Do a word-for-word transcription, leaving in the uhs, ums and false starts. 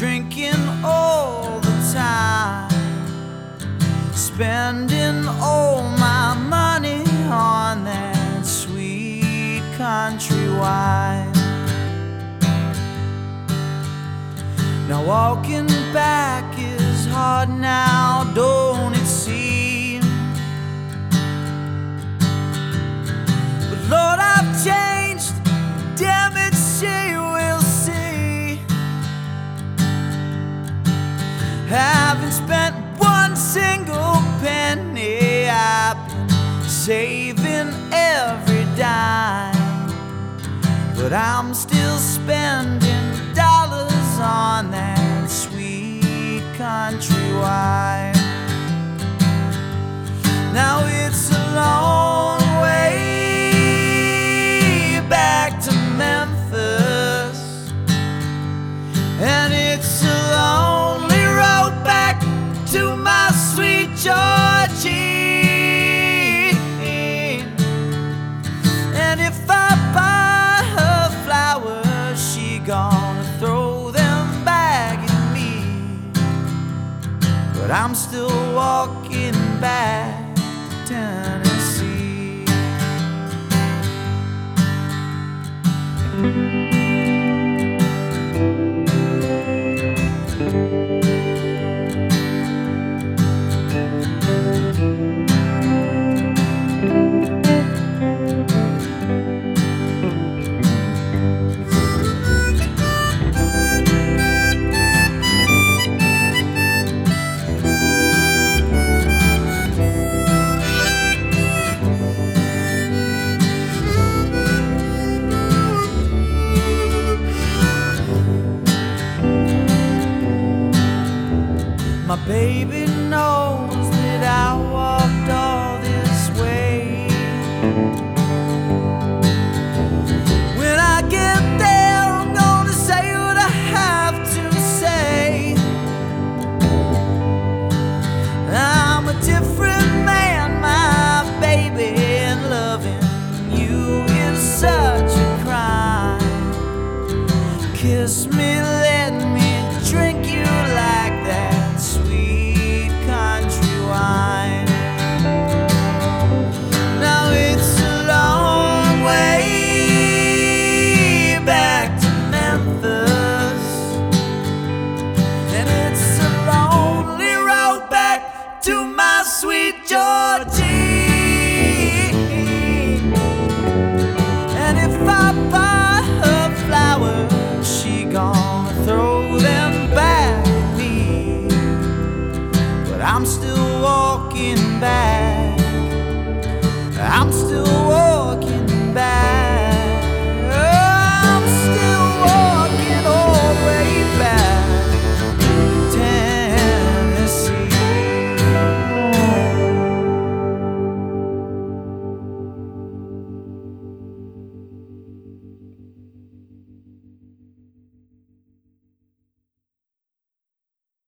drinking all the time, spending all my money on that sweet country wine. Now walking back is hard now, don't it seem? But Lord, I've changed, damn it, she will see. Haven't spent one single penny, I've been saving every dime, but I'm still spending dollars on that sweet country wine. Now it's a long way back to Memphis, and it's a lonely road back to my sweet Georgie. And if I buy her flowers, she gonna throw them back at me, but I'm still walking back to Tennessee. My baby knows that I walked all this way. When I get there, I'm gonna say what I have to say. I'm a different man, my baby, and loving you is such a crime. Kiss me